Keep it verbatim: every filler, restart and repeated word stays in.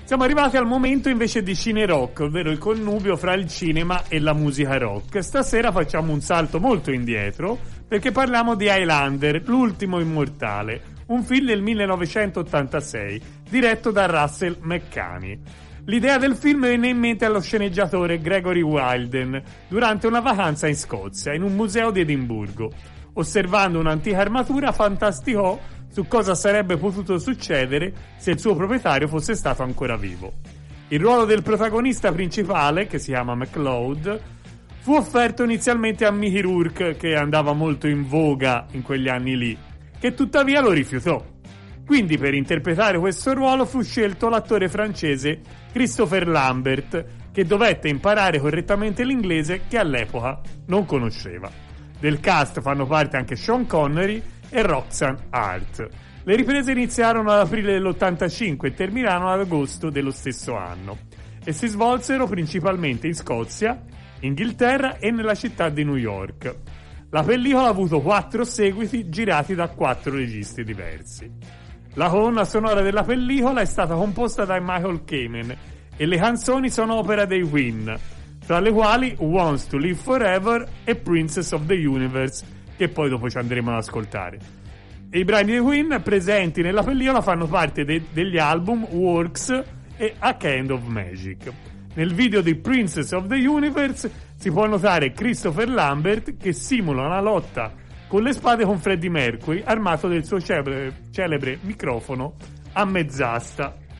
Siamo arrivati al momento invece di cine rock, ovvero il connubio fra il cinema e la musica rock. Stasera facciamo un salto molto indietro perché parliamo di Highlander, l'ultimo immortale, un film del millenovecentottantasei diretto da Russell McCanny. L'idea del film venne in mente allo sceneggiatore Gregory Wilden durante una vacanza in Scozia, in un museo di Edimburgo. Osservando un'antica armatura, fantasticò su cosa sarebbe potuto succedere se il suo proprietario fosse stato ancora vivo. Il ruolo del protagonista principale, che si chiama MacLeod, fu offerto inizialmente a Mickey Rourke, che andava molto in voga in quegli anni lì, che tuttavia lo rifiutò. Quindi per interpretare questo ruolo fu scelto l'attore francese Christopher Lambert, che dovette imparare correttamente l'inglese che all'epoca non conosceva. Del cast fanno parte anche Sean Connery e Roxanne Hart. Le riprese iniziarono ad aprile dell'ottantacinque e terminarono ad agosto dello stesso anno e si svolsero principalmente in Scozia, Inghilterra e nella città di New York. La pellicola ha avuto quattro seguiti girati da quattro registi diversi. La colonna sonora della pellicola è stata composta da Michael Kamen e le canzoni sono opera dei Queen, tra le quali Who Wants to Live Forever e Princess of the Universe, che poi dopo ci andremo ad ascoltare. E i brani dei Queen presenti nella pellicola fanno parte de- degli album Works e A Kind of Magic. Nel video di Princess of the Universe si può notare Christopher Lambert che simula una lotta con le spade con Freddie Mercury armato del suo celebre, celebre microfono a mezz'asta.